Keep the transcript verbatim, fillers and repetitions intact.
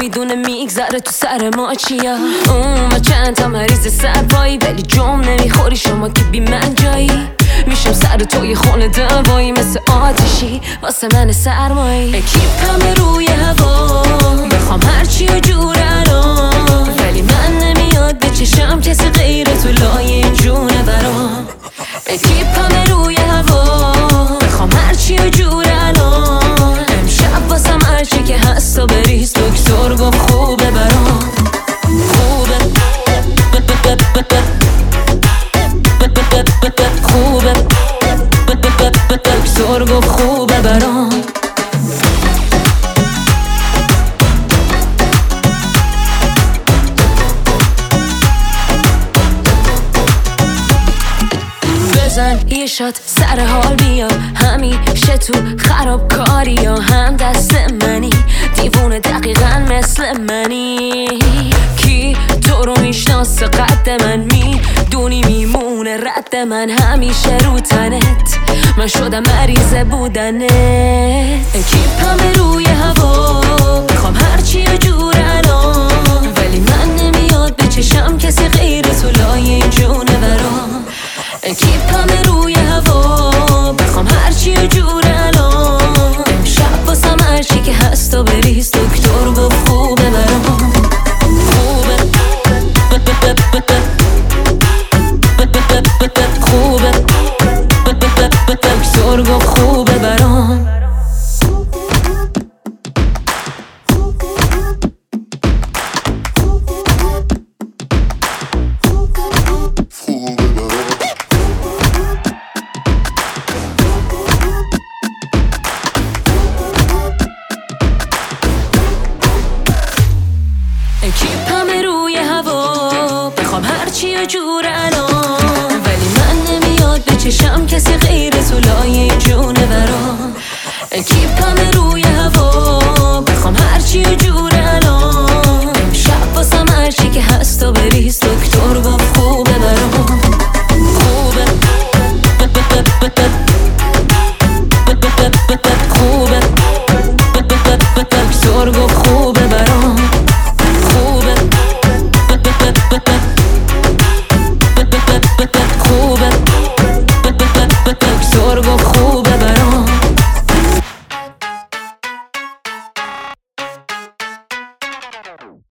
نمیدونه میگذره تو سر ما چیا. اون و چند تا مریض سرپایی ولی جم نمیخوری شما که بی من جایی. میشم سر توی خونه دوایی مثل آتیشی واسه من سرمایی. اکیپم روی هوا بخوام هرچی و جور الان، ولی من نمیاد به چشم کسی غیر تو لای این جونه برام. اکیپم روی هوا بخوام هرچی و جور الان، امشب واسم هرچی که هست و بریز. دکتر گفت خوبه برام، خوبه خوبه دکتر گفت خوبه برام. بزن یه شات سر حال بیا، همیشه تو خرابکاری یا هم دست منی. دیوونه دقیقا مثل منی، کی تو رو میشناسه قد من میدونی میمونه رد من همیشه رو تنت. من شدم مریض بودنت. اکیپم روی هوا میخوام هرچی و جور الان، ولی من نمیاد به چشم کسی غیر تو لای این جونه برام. اکیپم روی هوا بخوام هرچی و جور الان، امشب واسم هرچی که هست و بریز. دکتر گفت خوبه برام، خوبه خوبه دکتر گفت خوبه برام. اکیپم روی هوا بخوام هرچی و جور الان، ولی من نمیاد به چشم کسی غیر تو لای جونه برام. اکیپم روی